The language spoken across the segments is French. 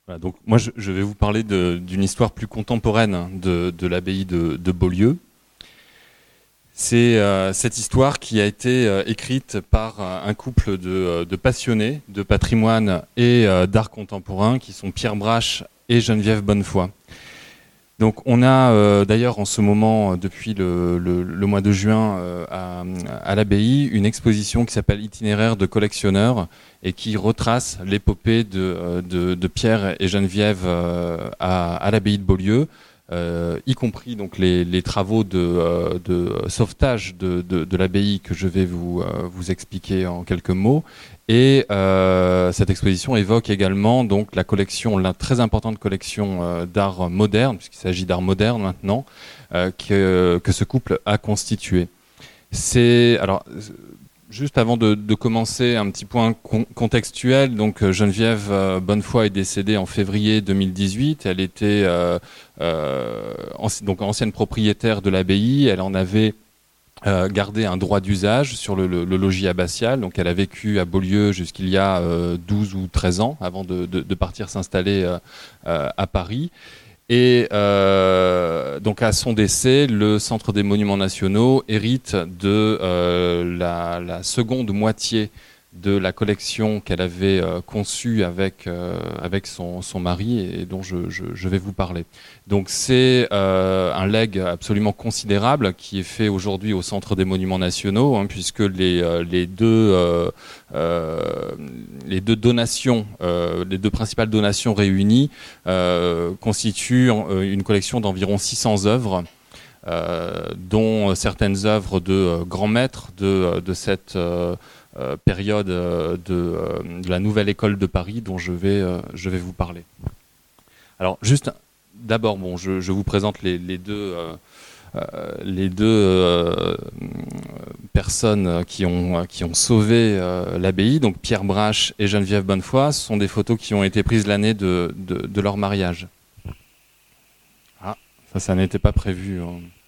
Voilà, donc moi je vais vous parler d'une histoire plus contemporaine de l'abbaye de Beaulieu. C'est cette histoire qui a été écrite par un couple de passionnés de patrimoine et d'art contemporain qui sont Pierre Brache et Geneviève Bonnefoy. Donc on a d'ailleurs en ce moment, depuis le mois de juin, à l'abbaye, une exposition qui s'appelle Itinéraire de collectionneurs et qui retrace l'épopée de Pierre et Geneviève à l'abbaye de Beaulieu, y compris donc les travaux de sauvetage de l'abbaye que je vais vous expliquer en quelques mots. Et cette exposition évoque également donc la très importante collection d'art moderne, puisqu'il s'agit d'art moderne maintenant, que ce couple a constitué. Alors, juste avant de commencer, un petit point contextuel. Donc Geneviève Bonnefoy est décédée en février 2018. Elle était donc ancienne propriétaire de l'abbaye. Elle en avait gardé un droit d'usage sur le logis abbatial. Donc elle a vécu à Beaulieu jusqu'il y a 12 ou 13 ans avant de partir s'installer à Paris. Et donc à son décès, le Centre des Monuments Nationaux hérite de la seconde moitié de la collection qu'elle avait conçue avec son mari et dont je vais vous parler. Donc c'est un legs absolument considérable qui est fait aujourd'hui au Centre des Monuments Nationaux, hein, puisque les deux donations, les deux principales donations réunies constituent une collection d'environ 600 œuvres, dont certaines œuvres de grands maîtres de cette période de la nouvelle école de Paris dont je vais vous parler. Alors juste d'abord, je vous présente les deux personnes qui ont sauvé l'abbaye. Donc Pierre Brache et Geneviève Bonnefoy. Ce sont des photos qui ont été prises l'année de leur mariage. Ah, ça n'était pas prévu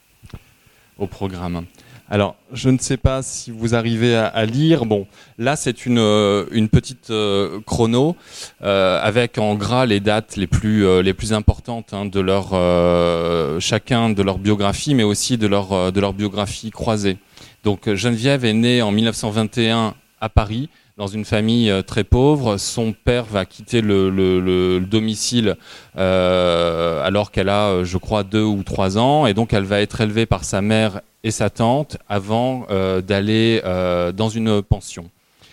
au programme. Alors, je ne sais pas si vous arrivez à lire. Bon, là, c'est une petite chrono avec en gras les dates les plus importantes, hein, de chacun de leur biographie, mais aussi de leur biographie croisée. Donc, Geneviève est née en 1921 à Paris, dans une famille très pauvre. Son père va quitter le domicile alors qu'elle a, je crois, 2 ou 3 ans, et donc elle va être élevée par sa mère et sa tante avant d'aller dans une pension.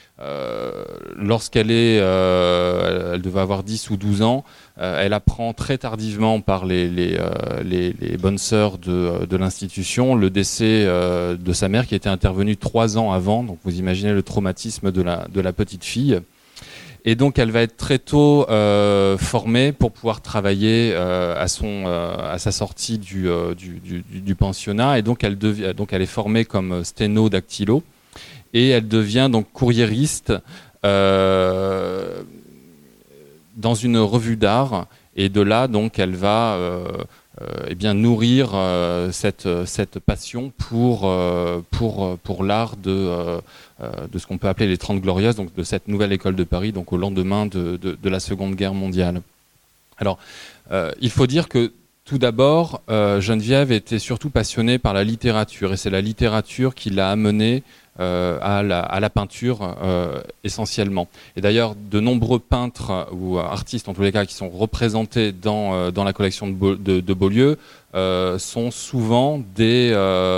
Lorsqu'elle elle devait avoir 10 ou 12 ans, elle apprend très tardivement par les bonnes sœurs de l'institution le décès de sa mère qui était intervenu 3 ans avant. Donc vous imaginez le traumatisme de la petite fille. Et donc elle va être très tôt formée pour pouvoir travailler à sa sortie du pensionnat. Et donc elle est formée comme sténo-dactylo. Et elle devient donc courriériste dans une revue d'art. Et de là, donc, elle va nourrir cette passion pour l'art de ce qu'on peut appeler les 30 Glorieuses, donc de cette nouvelle école de Paris, donc au lendemain de la Seconde Guerre mondiale. Alors, il faut dire que tout d'abord, Geneviève était surtout passionnée par la littérature, et c'est la littérature qui l'a amenée à la peinture essentiellement. Et d'ailleurs, de nombreux peintres ou artistes, en tous les cas, qui sont représentés dans la collection de Beaulieu sont souvent des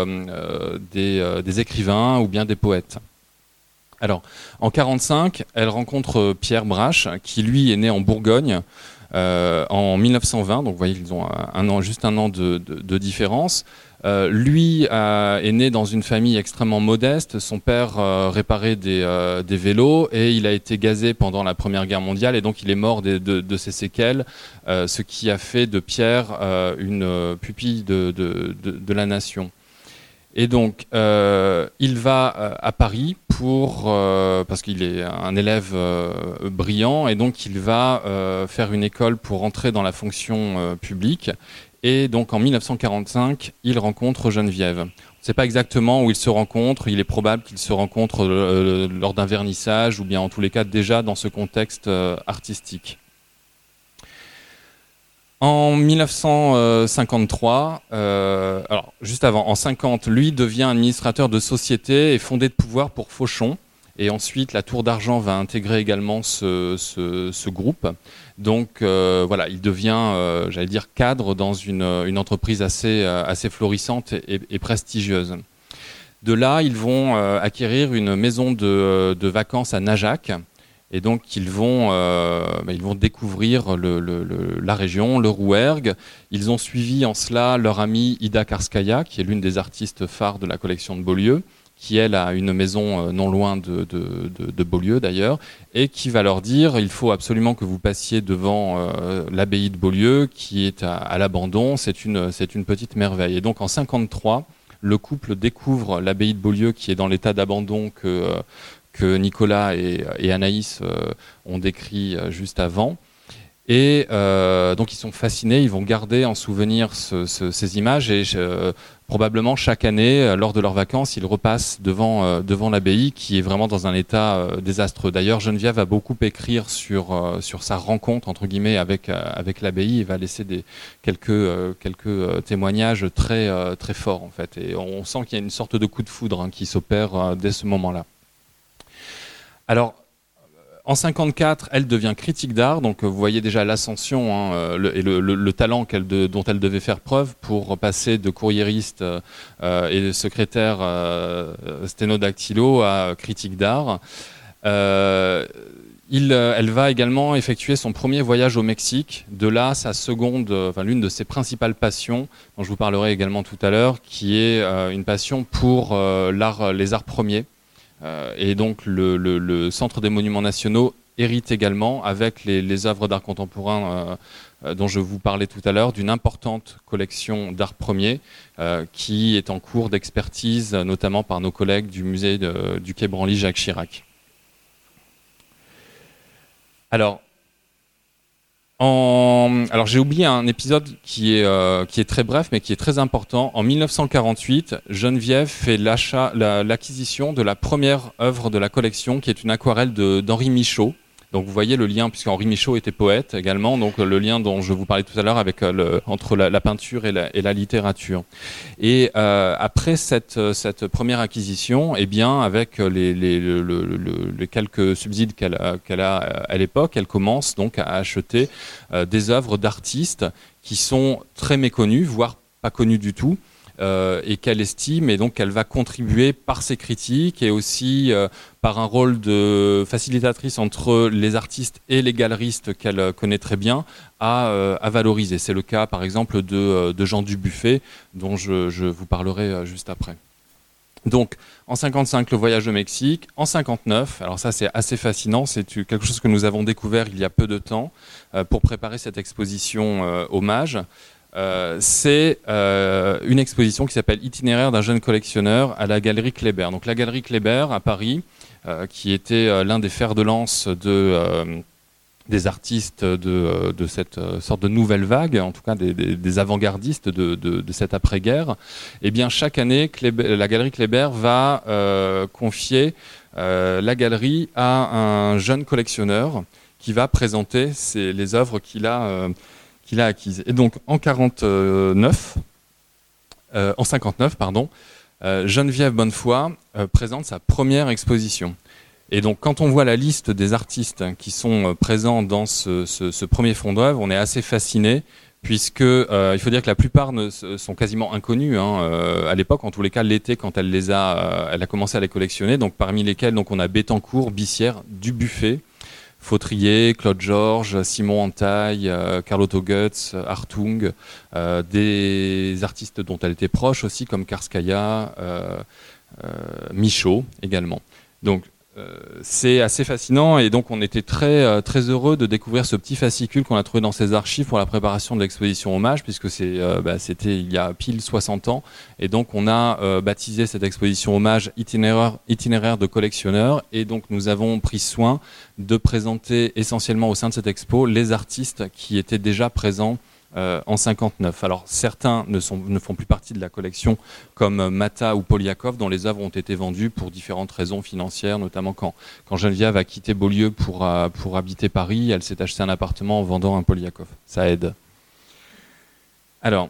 écrivains ou bien des poètes. Alors, en 1945, elle rencontre Pierre Brache, qui lui est né en Bourgogne, en 1920, donc vous voyez qu'ils ont juste un an de différence. Lui est né dans une famille extrêmement modeste. Son père réparait des vélos et il a été gazé pendant la Première Guerre mondiale, et donc il est mort de ses séquelles, ce qui a fait de Pierre une pupille de la nation. Et donc, il va à Paris parce qu'il est un élève brillant, et donc il va faire une école pour entrer dans la fonction publique. Et donc en 1945, il rencontre Geneviève. On ne sait pas exactement où ils se rencontrent. Il est probable qu'ils se rencontrent lors d'un vernissage, ou bien en tous les cas déjà dans ce contexte artistique. En 1953, alors juste avant, en 50, lui devient administrateur de société et fondé de pouvoir pour Fauchon. Et ensuite, la Tour d'Argent va intégrer également ce groupe. Donc voilà, il devient, j'allais dire, cadre dans une entreprise assez florissante et prestigieuse. De là, ils vont acquérir une maison de vacances à Najac. Et donc, ils vont découvrir la région, le Rouergue. Ils ont suivi en cela leur amie Ida Karskaya, qui est l'une des artistes phares de la collection de Beaulieu, qui, elle, a une maison non loin de Beaulieu, d'ailleurs, et qui va leur dire il faut absolument que vous passiez devant l'abbaye de Beaulieu, qui est à l'abandon. C'est une petite merveille. Et donc, en 1953, le couple découvre l'abbaye de Beaulieu, qui est dans l'état d'abandon que Nicolas et Anaïs ont décrit juste avant. Et donc ils sont fascinés, ils vont garder en souvenir ces images et probablement chaque année, lors de leurs vacances, ils repassent devant l'abbaye qui est vraiment dans un état désastreux. D'ailleurs, Geneviève va beaucoup écrire sur sa rencontre entre guillemets avec l'abbaye et va laisser quelques témoignages très forts en fait. Et on sent qu'il y a une sorte de coup de foudre qui s'opère dès ce moment-là. Alors, en 1954, elle devient critique d'art, donc vous voyez déjà l'ascension et le talent dont elle devait faire preuve pour passer de courriériste et de secrétaire sténodactylo à critique d'art. Elle va également effectuer son premier voyage au Mexique. De là, l'une de ses principales passions, dont je vous parlerai également tout à l'heure, qui est une passion pour les arts premiers. Et donc le Centre des Monuments Nationaux hérite également, avec les œuvres d'art contemporain dont je vous parlais tout à l'heure, d'une importante collection d'art premier qui est en cours d'expertise, notamment par nos collègues du musée du Quai Branly Jacques Chirac. Alors j'ai oublié un épisode qui est très bref, mais qui est très important. En 1948, Geneviève fait l'acquisition de la première œuvre de la collection, qui est une aquarelle d'Henri Michaud. Donc vous voyez le lien, puisqu'Henri Michaud était poète également, donc le lien dont je vous parlais tout à l'heure entre la peinture et la littérature. Et après cette première acquisition, eh bien avec les quelques subsides qu'elle a à l'époque, elle commence donc à acheter des œuvres d'artistes qui sont très méconnues, voire pas connues du tout. Et qu'elle estime, et donc qu'elle va contribuer par ses critiques et aussi par un rôle de facilitatrice entre les artistes et les galeristes qu'elle connaît très bien à valoriser. C'est le cas par exemple de Jean Dubuffet, dont je vous parlerai juste après. Donc en 1955, le voyage au Mexique. En 1959, alors ça c'est assez fascinant, c'est quelque chose que nous avons découvert il y a peu de temps pour préparer cette exposition hommage. C'est une exposition qui s'appelle Itinéraire d'un jeune collectionneur à la galerie Kléber. Donc la galerie Kléber à Paris, qui était l'un des fers de lance des artistes de cette sorte de nouvelle vague, en tout cas des avant-gardistes de cette après-guerre. Et bien chaque année, la galerie Kléber va confier la galerie à un jeune collectionneur qui va présenter les œuvres qu'il a acquise. Et donc en 59, Geneviève Bonnefoy présente sa première exposition. Et donc quand on voit la liste des artistes qui sont présents dans ce premier fonds d'œuvre, on est assez fasciné, puisque il faut dire que la plupart sont quasiment inconnus à l'époque, en tous les cas l'été quand elle a commencé à les collectionner. Donc parmi lesquels on a Bettencourt, Bissière, Dubuffet, Fautrier, Claude Georges, Simon Antaille, Carlotto Goetz, Hartung, des artistes dont elle était proche aussi comme Karskaya, Michaud également. Donc c'est assez fascinant et donc on était très heureux de découvrir ce petit fascicule qu'on a trouvé dans ses archives pour la préparation de l'exposition hommage, puisque c'était il y a pile 60 ans et donc on a baptisé cette exposition hommage itinéraire de collectionneurs, et donc nous avons pris soin de présenter essentiellement au sein de cette expo les artistes qui étaient déjà présents en 59. Alors certains ne font plus partie de la collection, comme Mata ou Poliakov, dont les œuvres ont été vendues pour différentes raisons financières, notamment quand Geneviève a quitté Beaulieu pour habiter Paris, elle s'est acheté un appartement en vendant un Poliakov. Ça aide. Alors,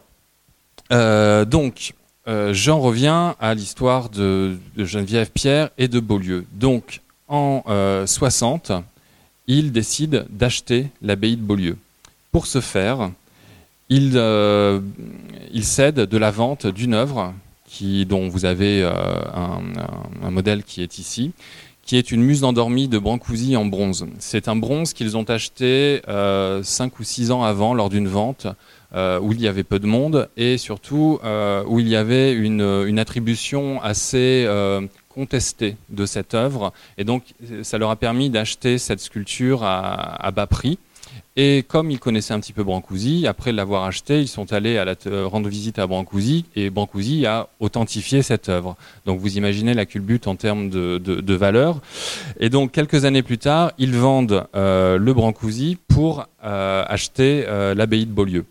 j'en reviens à l'histoire de Geneviève Pierre et de Beaulieu. Donc, en 60, il décide d'acheter l'abbaye de Beaulieu. Pour ce faire, il cède de la vente d'une œuvre dont vous avez un modèle qui est ici, qui est une muse endormie de Brancusi en bronze. C'est un bronze qu'ils ont acheté 5 ou 6 ans avant lors d'une vente où il y avait peu de monde et surtout où il y avait une attribution assez contestée de cette œuvre. Et donc ça leur a permis d'acheter cette sculpture à bas prix. Et comme ils connaissaient un petit peu Brancusi, après l'avoir acheté, ils sont allés rendre visite à Brancusi et Brancusi a authentifié cette œuvre. Donc vous imaginez la culbute en termes de valeur. Et donc quelques années plus tard, ils vendent le Brancusi pour acheter l'abbaye de Beaulieu.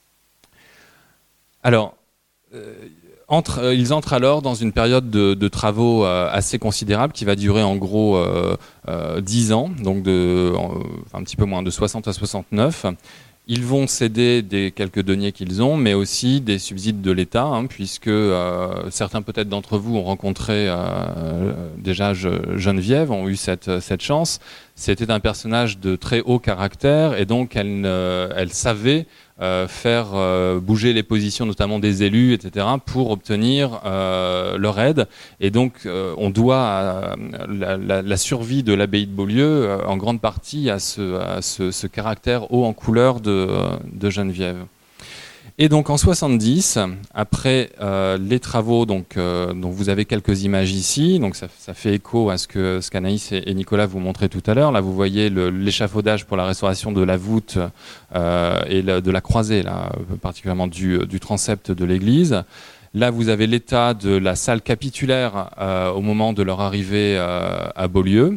Alors, ils entrent alors dans une période de travaux assez considérable qui va durer en gros 10 ans, donc un petit peu moins, de 60 à 69. Ils vont céder des quelques deniers qu'ils ont, mais aussi des subsides de l'État, puisque certains peut-être d'entre vous ont rencontré déjà Geneviève, ont eu cette chance. C'était un personnage de très haut caractère et donc elle savait faire bouger les positions notamment des élus, etc., pour obtenir leur aide. Et donc on doit la survie de l'abbaye de Beaulieu en grande partie à ce caractère haut en couleur de Geneviève. Et donc en 70, après les travaux, dont vous avez quelques images ici, donc ça fait écho à ce qu'Anaïs et Nicolas vous montraient tout à l'heure. Là, vous voyez l'échafaudage pour la restauration de la voûte et de la croisée, là, particulièrement du transept de l'église. Là, vous avez l'état de la salle capitulaire au moment de leur arrivée à Beaulieu.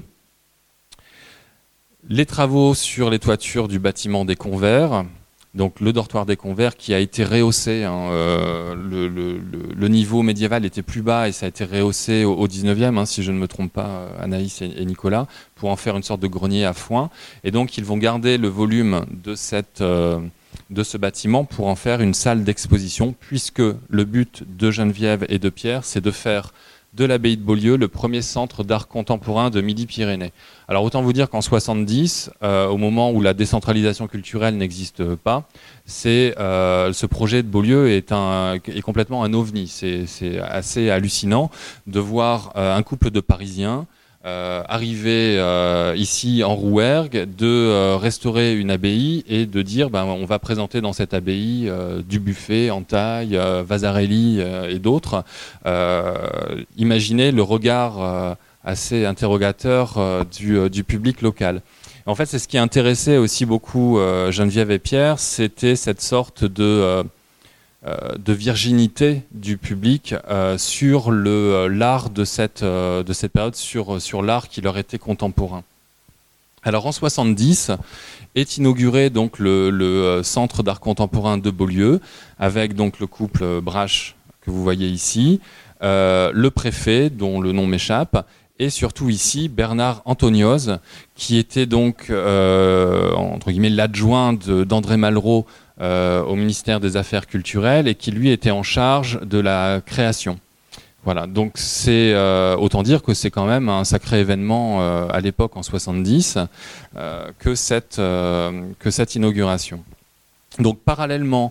Les travaux sur les toitures du bâtiment des Convers. Donc le dortoir des Convers qui a été rehaussé, le niveau médiéval était plus bas et ça a été rehaussé au 19e, si je ne me trompe pas, Anaïs et Nicolas, pour en faire une sorte de grenier à foin. Et donc ils vont garder le volume de ce bâtiment pour en faire une salle d'exposition, puisque le but de Geneviève et de Pierre, c'est de faire de l'abbaye de Beaulieu le premier centre d'art contemporain de Midi-Pyrénées. Alors autant vous dire qu'en 70, au moment où la décentralisation culturelle n'existe pas, ce projet de Beaulieu est complètement un ovni. C'est assez hallucinant de voir un couple de Parisiens arriver ici en Rouergue, de restaurer une abbaye et de dire on va présenter dans cette abbaye du Buffet, Entaille, Vasarely et d'autres. Imaginez le regard assez interrogateur du public local. En fait, c'est ce qui intéressait aussi beaucoup Geneviève et Pierre, c'était cette sorte de virginité du public sur l'art de cette période, sur l'art qui leur était contemporain. Alors en 70 est inauguré donc le centre d'art contemporain de Beaulieu avec donc le couple Brache que vous voyez ici, le préfet dont le nom m'échappe, et surtout ici Bernard Antonioz qui était donc entre guillemets l'adjoint d'André Malraux au ministère des Affaires culturelles et qui lui était en charge de la création. Voilà, donc c'est autant dire que c'est quand même un sacré événement à l'époque en 70 que cette inauguration. Donc parallèlement,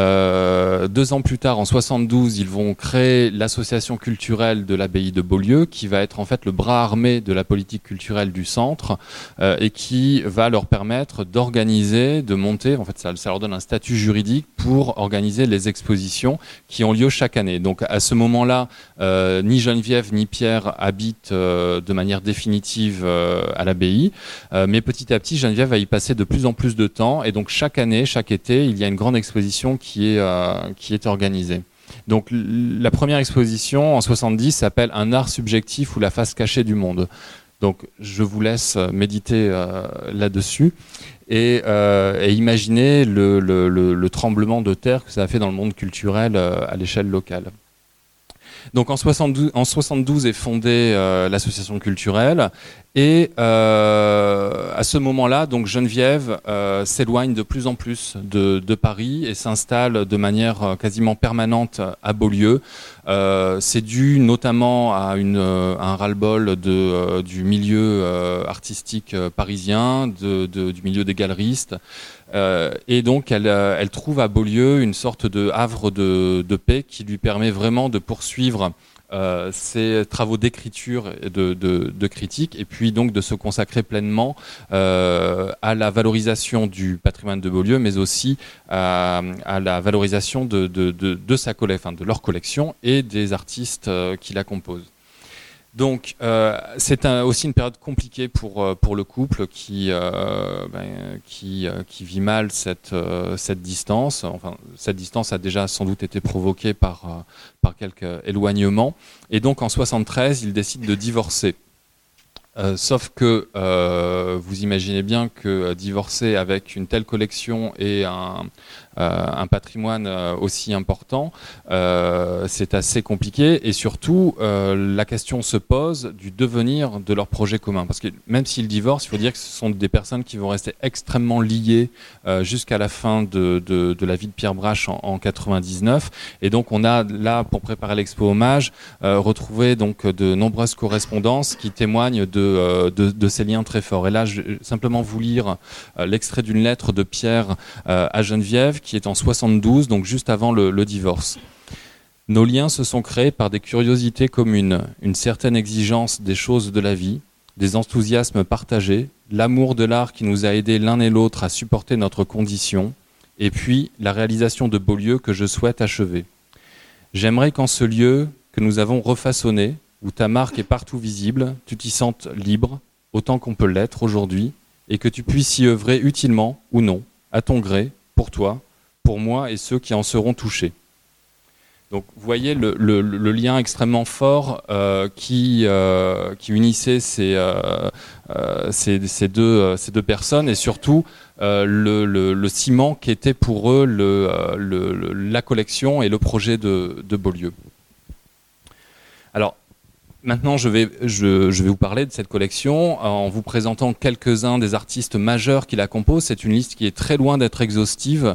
2 ans plus tard, en 72, ils vont créer l'association culturelle de l'abbaye de Beaulieu, qui va être en fait le bras armé de la politique culturelle du centre et qui va leur permettre d'organiser, de monter, en fait ça leur donne un statut juridique pour organiser les expositions qui ont lieu chaque année. Donc à ce moment-là, ni Geneviève ni Pierre habitent de manière définitive à l'abbaye, mais petit à petit, Geneviève va y passer de plus en plus de temps et donc chaque année, chaque été, il y a une grande exposition qui est organisée. Donc la première exposition en 70 s'appelle Un art subjectif ou la face cachée du monde. Donc je vous laisse méditer là-dessus et imaginer le tremblement de terre que ça a fait dans le monde culturel à l'échelle locale. Donc en 72 est fondée l'association culturelle et à ce moment-là, donc Geneviève s'éloigne de plus en plus de Paris et s'installe de manière quasiment permanente à Beaulieu. C'est dû notamment à un ras-le-bol du milieu artistique parisien, du milieu des galeristes. Et donc elle trouve à Beaulieu une sorte de havre de paix qui lui permet vraiment de poursuivre ses travaux d'écriture et de critique, et puis donc de se consacrer pleinement à la valorisation du patrimoine de Beaulieu, mais aussi à la valorisation de sa collection, de leur collection et des artistes qui la composent. Donc c'est aussi une période compliquée pour le couple qui vit mal cette distance. Enfin, cette distance a déjà sans doute été provoquée par quelques éloignements. Et donc en 73, ils décident de divorcer. Sauf que vous imaginez bien que divorcer avec une telle collection et un patrimoine aussi important, c'est assez compliqué, et surtout la question se pose du devenir de leur projet commun, parce que même s'ils divorcent, il faut dire que ce sont des personnes qui vont rester extrêmement liées jusqu'à la fin de la vie de Pierre Brache en 99, et donc on a là, pour préparer l'expo hommage, retrouvé donc de nombreuses correspondances qui témoignent de ces liens très forts. Et là, je vais simplement vous lire l'extrait d'une lettre de Pierre à Geneviève, qui est en 72, donc juste avant le divorce. Nos liens se sont créés par des curiosités communes, une certaine exigence des choses de la vie, des enthousiasmes partagés, l'amour de l'art qui nous a aidés l'un et l'autre à supporter notre condition, et puis la réalisation de Beaulieu que je souhaite achever. J'aimerais qu'en ce lieu que nous avons refaçonné, où ta marque est partout visible, tu t'y sentes libre, autant qu'on peut l'être aujourd'hui, et que tu puisses y œuvrer utilement ou non, à ton gré, pour toi, pour moi et ceux qui en seront touchés. Donc vous voyez le lien extrêmement fort qui unissait ces deux personnes, et surtout le ciment qui était pour eux la collection et le projet de Beaulieu. Alors, maintenant, je vais vous parler de cette collection en vous présentant quelques-uns des artistes majeurs qui la composent. C'est une liste qui est très loin d'être exhaustive.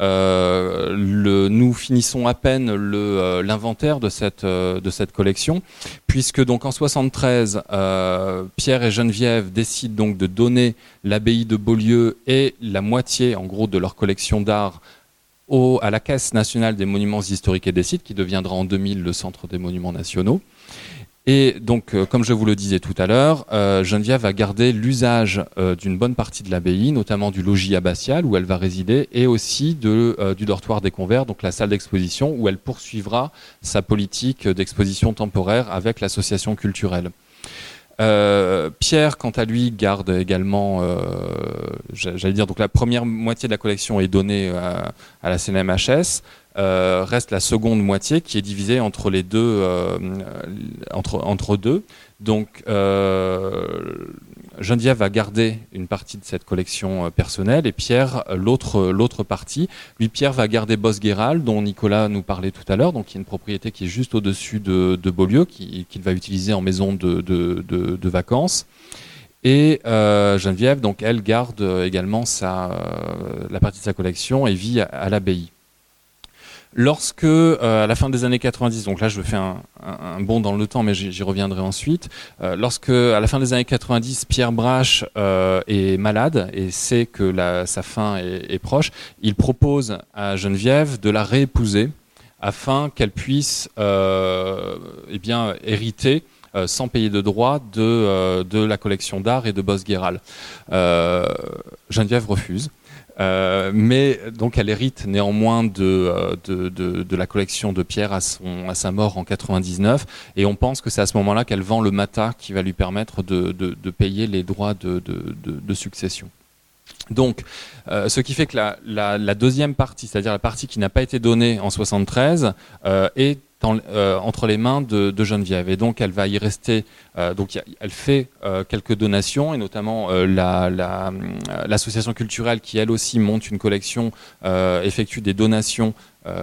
Nous finissons à peine l'inventaire de cette collection, puisque donc en 73, Pierre et Geneviève décident donc de donner l'abbaye de Beaulieu et la moitié, en gros, de leur collection d'art à la Caisse nationale des monuments historiques et des sites, qui deviendra en 2000 le Centre des monuments nationaux. Et donc, comme je vous le disais tout à l'heure, Geneviève va garder l'usage d'une bonne partie de l'abbaye, notamment du logis abbatial où elle va résider, et aussi du dortoir des convers, donc la salle d'exposition, où elle poursuivra sa politique d'exposition temporaire avec l'association culturelle. Pierre, quant à lui, garde également, j'allais dire, donc la première moitié de la collection est donnée à la CNMHS. Reste la seconde moitié qui est divisée entre les deux, entre deux. Donc Geneviève va garder une partie de cette collection personnelle, et Pierre l'autre partie. Lui, Pierre va garder Bosguéral, dont Nicolas nous parlait tout à l'heure, donc qui est une propriété qui est juste au-dessus de Beaulieu, qu'il va utiliser en maison de vacances. Et Geneviève, donc elle garde également la partie de sa collection et vit à l'abbaye. Lorsque, à la fin des années 90, donc là je fais un bond dans le temps, mais j'y reviendrai ensuite, lorsque, à la fin des années 90, Pierre Brache est malade et sait que sa fin est proche, il propose à Geneviève de la réépouser afin qu'elle puisse hériter sans payer de droits de la collection d'art et de Bosguéral. Geneviève refuse. Mais donc elle hérite néanmoins de la collection de Pierre à sa mort en 99, et on pense que c'est à ce moment-là qu'elle vend le Mata qui va lui permettre de payer les droits de succession. Donc, ce qui fait que la deuxième partie, c'est-à-dire la partie qui n'a pas été donnée en 73, est entre les mains de Geneviève. Et donc, elle va y rester. Elle fait quelques donations, et notamment l'association culturelle qui, elle aussi, monte une collection, effectue des donations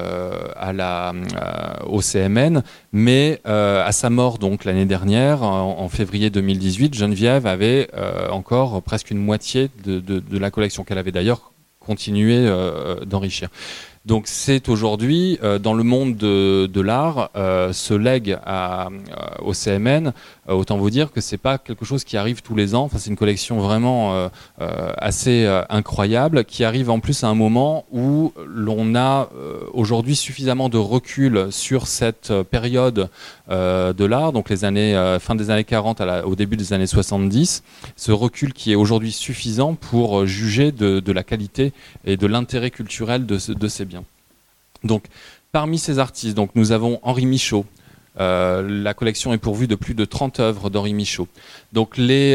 au CMN. Mais à sa mort, donc l'année dernière, en février 2018, Geneviève avait encore presque une moitié de la collection qu'elle avait d'ailleurs continué d'enrichir. Donc c'est aujourd'hui, dans le monde de l'art, ce legs au CMN, autant vous dire que c'est pas quelque chose qui arrive tous les ans. Enfin, c'est une collection vraiment assez incroyable, qui arrive en plus à un moment où l'on a aujourd'hui suffisamment de recul sur cette période de l'art, donc les années fin des années 40 au début des années 70, ce recul qui est aujourd'hui suffisant pour juger de la qualité et de l'intérêt culturel de ces biens. Donc, parmi ces artistes, donc, nous avons Henri Michaud. La collection est pourvue de plus de 30 œuvres d'Henri Michaud. Donc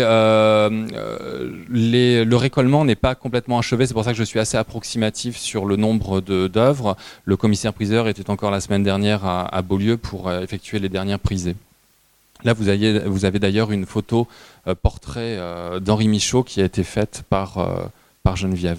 le récollement n'est pas complètement achevé, c'est pour ça que je suis assez approximatif sur le nombre d'œuvres. Le commissaire-priseur était encore la semaine dernière à Beaulieu pour effectuer les dernières prisées. Là, vous avez d'ailleurs une photo portrait d'Henri Michaud qui a été faite par Geneviève.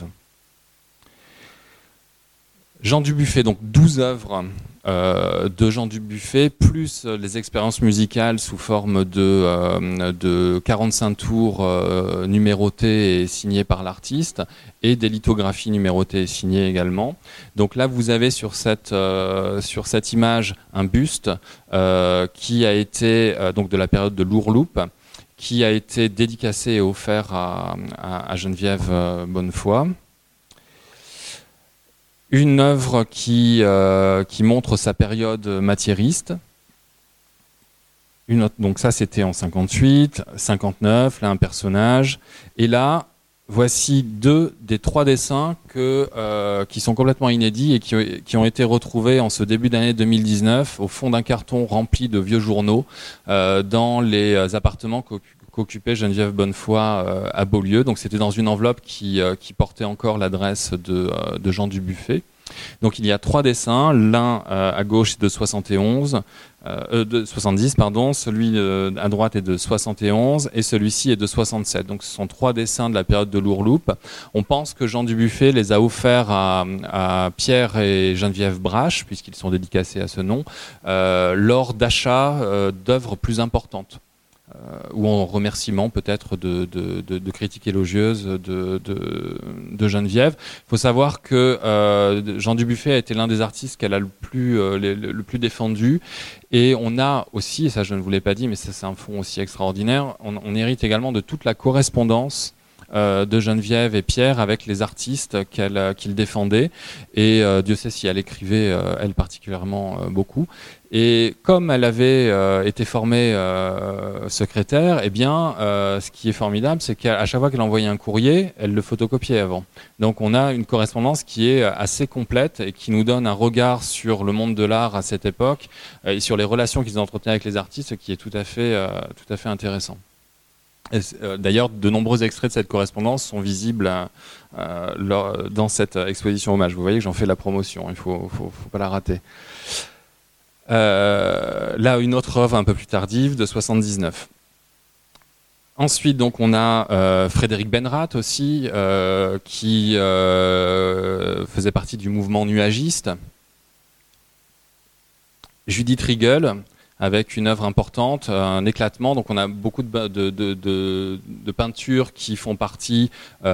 Jean Dubuffet, donc 12 œuvres de Jean Dubuffet, plus les expériences musicales sous forme de 45 tours numérotées et signées par l'artiste, et des lithographies numérotées et signées également. Donc là, vous avez sur cette image un buste qui a été donc de la période de l'Ourloupe, qui a été dédicacé et offert à Geneviève Bonnefoy. Une œuvre qui montre sa période matiériste. Donc ça, c'était en 58, 59, là un personnage. Et là, voici 2 des 3 dessins qui sont complètement inédits et qui ont été retrouvés en ce début d'année 2019 au fond d'un carton rempli de vieux journaux dans les appartements qu'occupait Geneviève Bonnefoy à Beaulieu. Donc c'était dans une enveloppe qui portait encore l'adresse de Jean Dubuffet. Donc il y a 3 dessins, l'un à gauche est de 70, celui à droite est de 71 et celui-ci est de 67. Donc ce sont 3 dessins de la période de l'Ourloupe. On pense que Jean Dubuffet les a offerts à Pierre et Geneviève Brache, puisqu'ils sont dédicacés à ce nom, lors d'achats d'œuvres plus importantes. Ou en remerciement peut-être de critiques élogieuses de Geneviève. Il faut savoir que Jean Dubuffet a été l'un des artistes qu'elle a le plus défendu, et on a aussi, et ça je ne vous l'ai pas dit, mais ça c'est un fonds aussi extraordinaire, on hérite également de toute la correspondance de Geneviève et Pierre avec les artistes qu'ils défendaient, et Dieu sait si elle écrivait elle particulièrement beaucoup. Et comme elle avait été formée secrétaire, eh bien, ce qui est formidable, c'est qu'à chaque fois qu'elle envoyait un courrier, elle le photocopiait avant. Donc on a une correspondance qui est assez complète et qui nous donne un regard sur le monde de l'art à cette époque et sur les relations qu'ils entretenaient avec les artistes, qui est tout à fait intéressant. D'ailleurs, de nombreux extraits de cette correspondance sont visibles dans cette exposition hommage. Vous voyez que j'en fais la promotion, il faut pas la rater. Là, une autre œuvre un peu plus tardive, de 79. Ensuite, donc, on a Frédéric Benrath aussi, qui faisait partie du mouvement nuagiste. Judith Riegel, avec une œuvre importante, un éclatement. Donc on a beaucoup de peintures qui font partie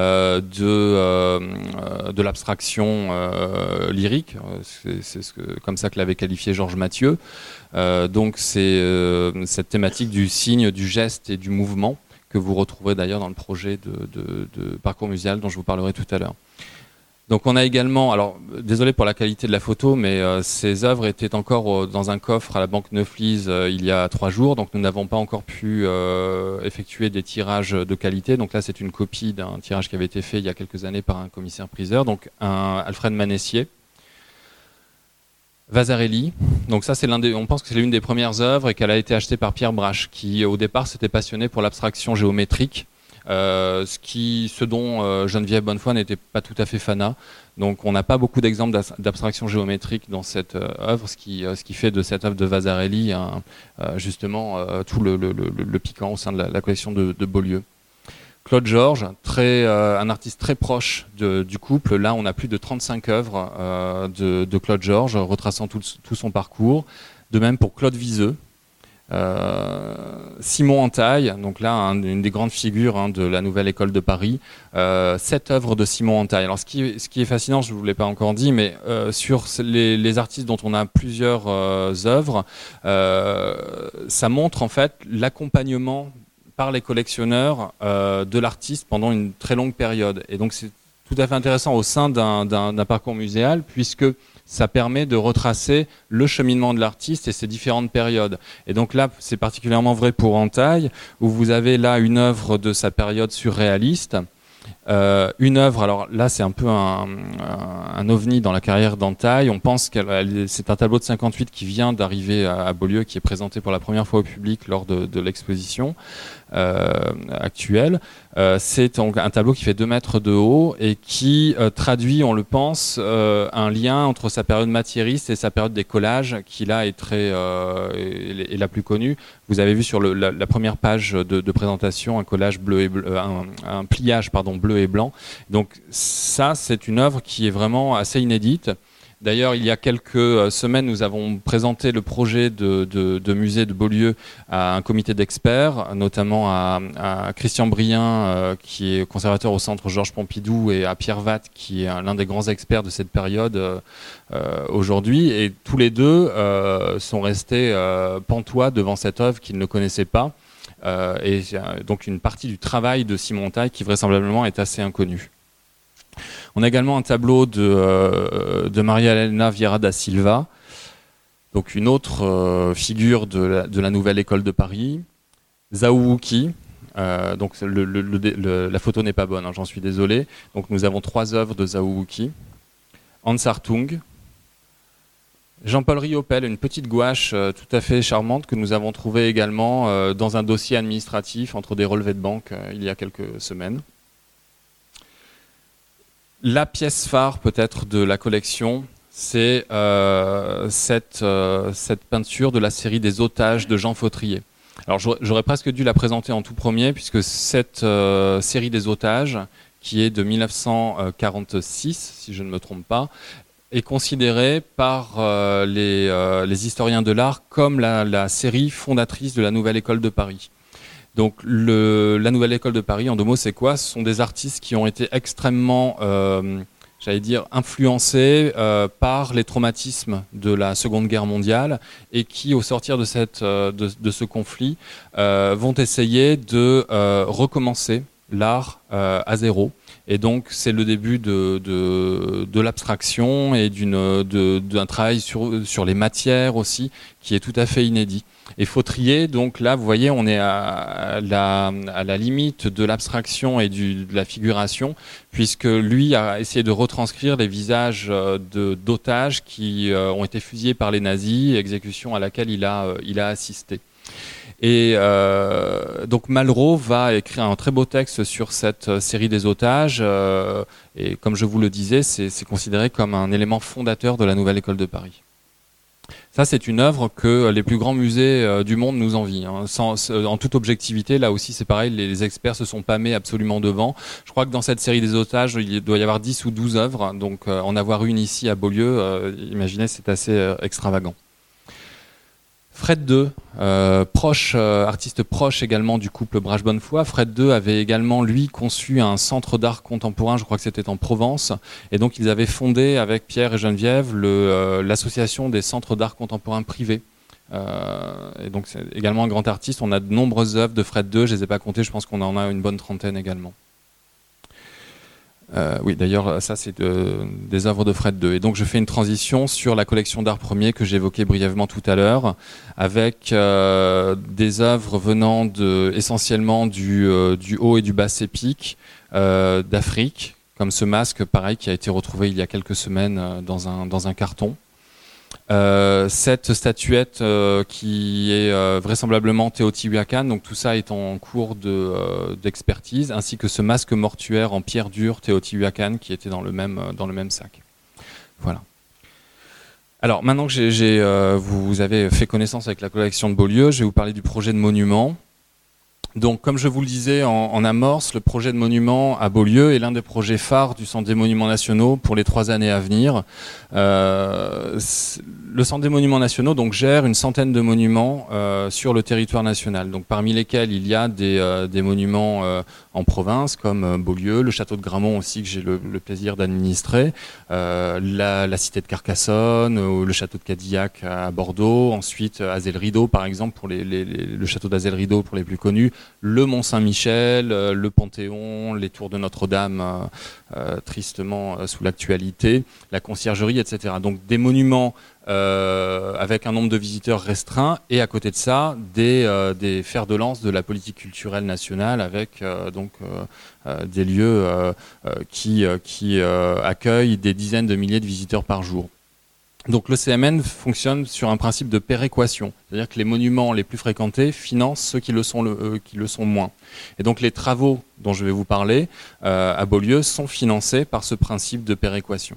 de l'abstraction lyrique. C'est comme ça que l'avait qualifié Georges Mathieu. Donc c'est cette thématique du signe, du geste et du mouvement que vous retrouverez d'ailleurs dans le projet de parcours muséal dont je vous parlerai tout à l'heure. Donc on a également, alors désolé pour la qualité de la photo, mais ces œuvres étaient encore dans un coffre à la Banque Neuflis il y a 3 jours, donc nous n'avons pas encore pu effectuer des tirages de qualité. Donc là c'est une copie d'un tirage qui avait été fait il y a quelques années par un commissaire-priseur, donc un Alfred Manessier. Vasarely, donc ça c'est on pense que c'est l'une des premières œuvres et qu'elle a été achetée par Pierre Brache, qui au départ s'était passionné pour l'abstraction géométrique. ce dont Geneviève Bonnefoy n'était pas tout à fait fanat. Donc on n'a pas beaucoup d'exemples d'abstraction géométrique dans cette œuvre, ce qui fait de cette œuvre de Vasarely justement tout le piquant au sein de la collection de Beaulieu. Claude Georges, un artiste très proche du couple. Là, on a plus de 35 œuvres de Claude Georges, retraçant tout son parcours. De même pour Claude Viseux. Simon Entaille, donc là, une des grandes figures de la Nouvelle École de Paris. 7 œuvres de Simon Entaille. Alors, ce qui est fascinant, je ne vous l'ai pas encore dit, mais sur les artistes dont on a plusieurs œuvres, ça montre en fait l'accompagnement par les collectionneurs de l'artiste pendant une très longue période. Et donc c'est tout à fait intéressant au sein d'un parcours muséal, puisque ça permet de retracer le cheminement de l'artiste et ses différentes périodes. Et donc là, c'est particulièrement vrai pour Entaille, où vous avez là une œuvre de sa période surréaliste. Une œuvre, alors là c'est un peu un ovni dans la carrière d'Entaille. On pense que c'est un tableau de 58 qui vient d'arriver à Beaulieu, qui est présenté pour la première fois au public lors de l'exposition actuelle. C'est un tableau qui fait 2 mètres de haut et qui traduit, on le pense, un lien entre sa période matiériste et sa période des collages, qui là est est la plus connue. Vous avez vu sur la première page de présentation un collage bleu et bleu, un pliage bleu et blanc. Donc ça, c'est une œuvre qui est vraiment assez inédite. D'ailleurs, il y a quelques semaines, nous avons présenté le projet de musée de Beaulieu à un comité d'experts, notamment à Christian Brien, qui est conservateur au centre Georges Pompidou, et à Pierre Vatte, qui est l'un des grands experts de cette période aujourd'hui. Et tous les deux sont restés pantois devant cette œuvre qu'ils ne connaissaient pas. Et donc une partie du travail de Simon Entaille qui vraisemblablement est assez inconnue. On a également un tableau de Maria Helena Vieira da Silva, donc une autre figure de la Nouvelle École de Paris. Zawuki, donc la photo n'est pas bonne, j'en suis désolé. Donc nous avons 3 œuvres de Zawuki. Hans Hartung. Jean-Paul Riopel, une petite gouache tout à fait charmante que nous avons trouvée également dans un dossier administratif entre des relevés de banque il y a quelques semaines. La pièce phare peut-être de la collection, c'est cette peinture de la série des otages de Jean Fautrier. Alors j'aurais presque dû la présenter en tout premier, puisque cette série des otages, qui est de 1946, si je ne me trompe pas, est considérée par les historiens de l'art comme la série fondatrice de la Nouvelle École de Paris. Donc la Nouvelle École de Paris, en 2 mots, c'est quoi? Ce sont des artistes qui ont été extrêmement, influencés par les traumatismes de la Seconde Guerre mondiale, et qui, au sortir de ce conflit, vont essayer de recommencer l'art à zéro. Et donc c'est le début de l'abstraction et d'un travail sur les matières aussi, qui est tout à fait inédit. Et Fautrier, donc là, vous voyez, on est à la limite de l'abstraction et de la figuration, puisque lui a essayé de retranscrire les visages d'otages qui ont été fusillés par les nazis, exécution à laquelle il a assisté. Et donc Malraux va écrire un très beau texte sur cette série des otages, et comme je vous le disais, c'est considéré comme un élément fondateur de la Nouvelle École de Paris. Ça, c'est une œuvre que les plus grands musées du monde nous envient. En toute objectivité, là aussi, c'est pareil, les experts se sont pâmés absolument devant. Je crois que dans cette série des otages, il doit y avoir 10 ou 12 œuvres. Donc, en avoir une ici à Beaulieu, imaginez, c'est assez extravagant. Fred II, artiste proche également du couple Brache-Bonnefoy. Fred II avait également, lui, conçu un centre d'art contemporain, je crois que c'était en Provence, et donc ils avaient fondé avec Pierre et Geneviève l'association des centres d'art contemporain privés. Et donc c'est également un grand artiste. On a de nombreuses œuvres de Fred II, je ne les ai pas comptées, je pense qu'on en a une bonne trentaine également. Oui, d'ailleurs, ça c'est des œuvres de Fred II. Et donc je fais une transition sur la collection d'art premier que j'évoquais brièvement tout à l'heure, avec des œuvres venant essentiellement du haut et du bas sépique d'Afrique, comme ce masque, pareil, qui a été retrouvé il y a quelques semaines dans un carton. Cette statuette qui est vraisemblablement Teotihuacan, donc tout ça est en cours d'expertise, ainsi que ce masque mortuaire en pierre dure Teotihuacan qui était dans le même sac. Voilà. Alors maintenant que vous avez fait connaissance avec la collection de Beaulieu, je vais vous parler du projet de monument. Donc, comme je vous le disais en amorce, le projet de monument à Beaulieu est l'un des projets phares du Centre des Monuments Nationaux pour les 3 années à venir. Le Centre des Monuments Nationaux donc gère une centaine de monuments sur le territoire national. Donc, parmi lesquels il y a des monuments en province comme Beaulieu, le château de Gramont aussi que j'ai le plaisir d'administrer, la cité de Carcassonne, le château de Cadillac à Bordeaux, ensuite Azay-le-Rideau par exemple pour le château d'Azay-le-Rideau pour les plus connus, le Mont Saint-Michel, le Panthéon, les tours de Notre-Dame tristement sous l'actualité, la conciergerie, etc. Donc des monuments avec un nombre de visiteurs restreint et à côté de ça des fers de lance de la politique culturelle nationale avec des lieux qui accueillent des dizaines de milliers de visiteurs par jour. Donc le CMN fonctionne sur un principe de péréquation, c'est-à-dire que les monuments les plus fréquentés financent ceux qui le sont moins. Et donc les travaux dont je vais vous parler à Beaulieu sont financés par ce principe de péréquation.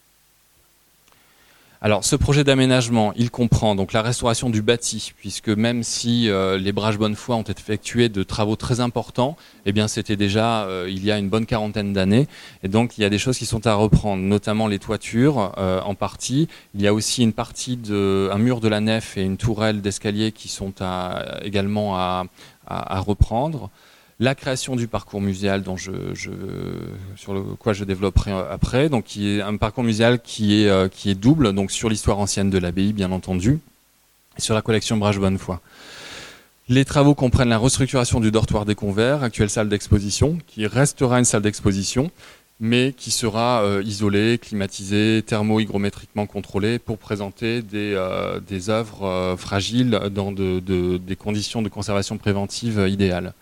Alors, ce projet d'aménagement, il comprend donc la restauration du bâti, puisque même si les Braches Bonnefoy ont effectué de travaux très importants, eh bien, c'était déjà il y a une bonne quarantaine d'années, et donc il y a des choses qui sont à reprendre, notamment les toitures en partie. Il y a aussi une partie un mur de la nef et une tourelle d'escalier qui sont également à reprendre. La création du parcours muséal sur quoi je développerai après, donc qui est un parcours muséal qui est double, donc sur l'histoire ancienne de l'abbaye bien entendu, et sur la collection Braches Bonnefoy. Les travaux comprennent la restructuration du dortoir des Convers, actuelle salle d'exposition, qui restera une salle d'exposition, mais qui sera isolée, climatisée, thermo-hygrométriquement contrôlée pour présenter des œuvres fragiles dans des conditions de conservation préventive idéales.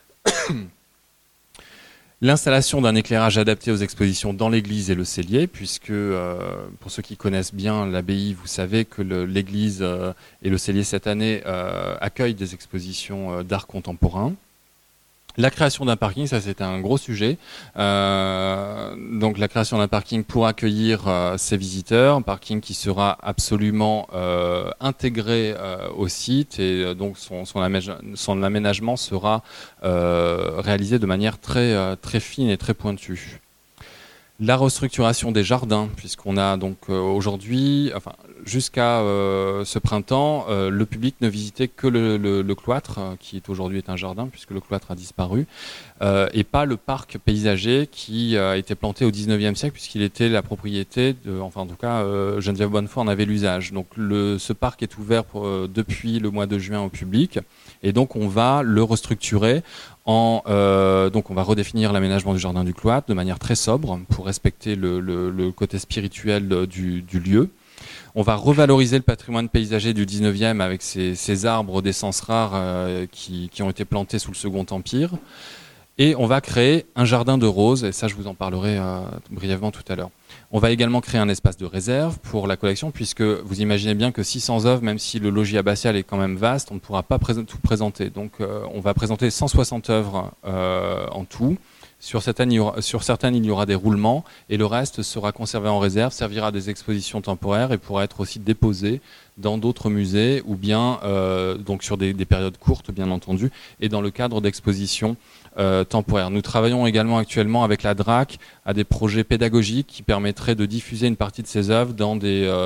L'installation d'un éclairage adapté aux expositions dans l'église et le cellier, puisque pour ceux qui connaissent bien l'abbaye, vous savez que l'église et le cellier cette année accueillent des expositions d'art contemporain. La création d'un parking, ça c'était un gros sujet. Donc la création d'un parking pour accueillir ces visiteurs, un parking qui sera absolument intégré au site et donc son aménagement sera réalisé de manière très très fine et très pointue. La restructuration des jardins, puisqu'on a donc aujourd'hui, enfin jusqu'à ce printemps, le public ne visitait que le cloître, qui aujourd'hui est un jardin, puisque le cloître a disparu, et pas le parc paysager qui a été planté au 19e siècle, puisqu'il était la propriété enfin en tout cas, Geneviève Bonnefoy en avait l'usage. Donc ce parc est ouvert depuis le mois de juin au public, et donc on va le restructurer. Donc on va redéfinir l'aménagement du jardin du cloître de manière très sobre pour respecter le côté spirituel du lieu. On va revaloriser le patrimoine paysager du 19e avec ces arbres d'essence rare qui ont été plantés sous le Second Empire. Et on va créer un jardin de roses, et ça je vous en parlerai brièvement tout à l'heure. On va également créer un espace de réserve pour la collection, puisque vous imaginez bien que 600 œuvres, même si le logis abbatial est quand même vaste, on ne pourra pas tout présenter. Donc on va présenter 160 œuvres en tout. Sur certaines, il y aura des roulements, et le reste sera conservé en réserve, servira à des expositions temporaires et pourra être aussi déposé dans d'autres musées, ou bien donc sur des périodes courtes bien entendu, et dans le cadre d'expositions temporaires. Nous travaillons également actuellement avec la DRAC à des projets pédagogiques qui permettraient de diffuser une partie de ces œuvres dans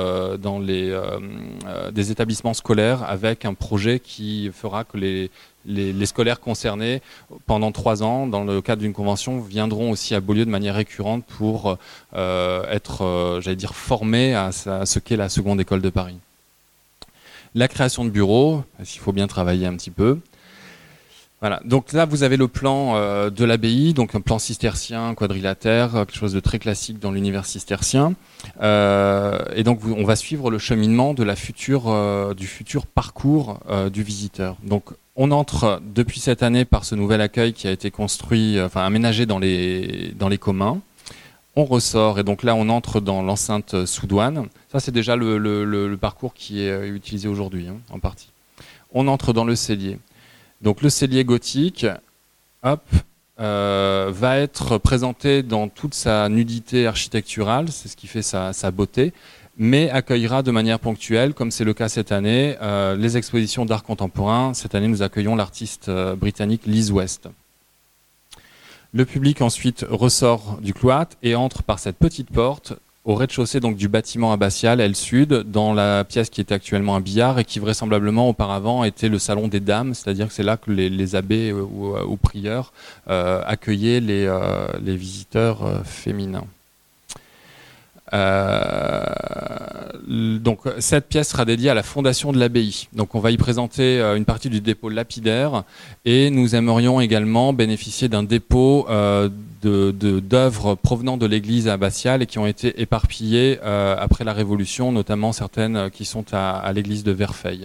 des établissements scolaires, avec un projet qui fera que les scolaires concernés pendant 3 ans, dans le cadre d'une convention, viendront aussi à Beaulieu de manière récurrente pour être, formés à ce qu'est la seconde école de Paris. La création de bureaux, parce qu'il faut bien travailler un petit peu. Voilà, donc là vous avez le plan de l'abbaye, donc un plan cistercien, quadrilatère, quelque chose de très classique dans l'univers cistercien. Et donc on va suivre le cheminement de du futur parcours du visiteur. Donc on entre depuis cette année par ce nouvel accueil qui a été construit, aménagé dans les communs. On ressort et donc là on entre dans l'enceinte sous douane. Ça c'est déjà le parcours qui est utilisé aujourd'hui en partie. On entre dans le cellier. Donc le cellier gothique, hop, va être présenté dans toute sa nudité architecturale, c'est ce qui fait sa beauté, mais accueillera de manière ponctuelle, comme c'est le cas cette année, les expositions d'art contemporain. Cette année, nous accueillons l'artiste britannique Liz West. Le public ensuite ressort du cloître et entre par cette petite porte au rez-de-chaussée donc du bâtiment abbatial, aile sud, dans la pièce qui est actuellement un billard et qui vraisemblablement auparavant était le salon des dames, c'est-à-dire que c'est là que les abbés ou prieurs accueillaient les visiteurs féminins. Donc cette pièce sera dédiée à la fondation de l'abbaye. Donc on va y présenter une partie du dépôt lapidaire et nous aimerions également bénéficier d'un dépôt d'œuvres provenant de l'église abbatiale et qui ont été éparpillées après la Révolution, notamment certaines qui sont à l'église de Verfeil.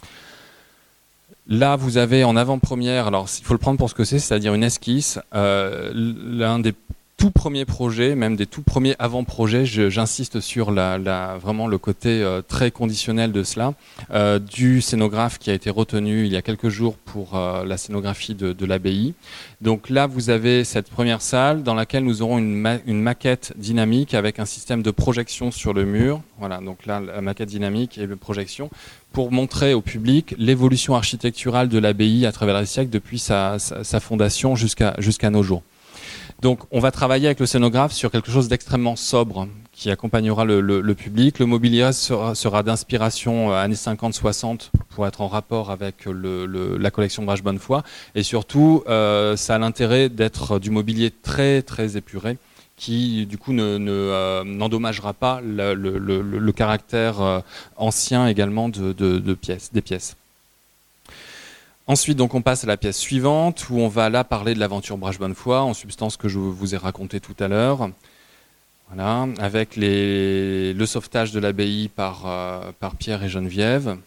Là, vous avez en avant-première, alors il faut le prendre pour ce que c'est-à-dire une esquisse, l'un des tout premiers projets, même des tout premiers avant-projets, j'insiste sur vraiment le côté très conditionnel de cela, du scénographe qui a été retenu il y a quelques jours pour la scénographie de l'abbaye. Donc là, vous avez cette première salle dans laquelle nous aurons une maquette dynamique avec un système de projection sur le mur. Voilà, donc là, la maquette dynamique et la projection pour montrer au public l'évolution architecturale de l'abbaye à travers les siècles depuis sa fondation jusqu'à nos jours. Donc on va travailler avec le scénographe sur quelque chose d'extrêmement sobre qui accompagnera le public. Le mobilier sera d'inspiration années 50-60 pour être en rapport avec la collection Brach Bonnefoy. Et surtout, ça a l'intérêt d'être du mobilier très très épuré qui du coup n'endommagera pas le caractère ancien également des pièces. Ensuite, donc, on passe à la pièce suivante où on va là parler de l'aventure Brach Bonnefoy, en substance que je vous ai raconté tout à l'heure. Voilà, avec le sauvetage de l'abbaye par Pierre et Geneviève.